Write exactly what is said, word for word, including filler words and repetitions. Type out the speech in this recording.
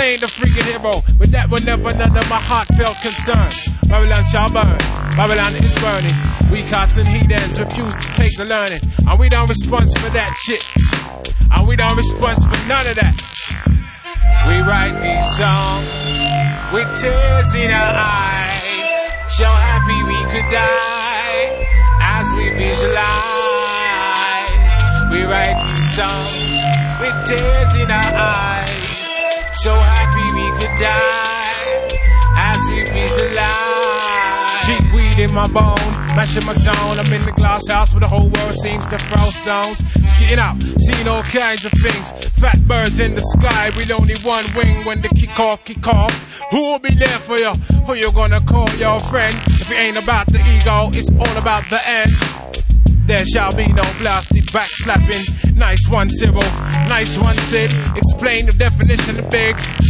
ain't a freaking hero, but that will never none of my heartfelt concern. Babylon shall burn, Babylon is burning. We hearts and heathens refuse to take the learning, and we don't respond for that shit, and we don't respond for none of that. We write these songs with tears in our eyes, so happy we could die as we visualize. We write these songs with tears in our eyes, so happy we could die as we visualize. Cheap weed in my bone, mashing my zone. I'm in the glass house where the whole world seems to throw stones. Skiing out, seeing all kinds of things. Fat birds in the sky with only one wing. When the kick off, kick off, who will be there for you? Who you gonna call your friend? If it ain't about the ego, it's all about the end. There shall be no blasted backslapping. Nice one, Cyril. Nice one, Sid. Explain the definition of big.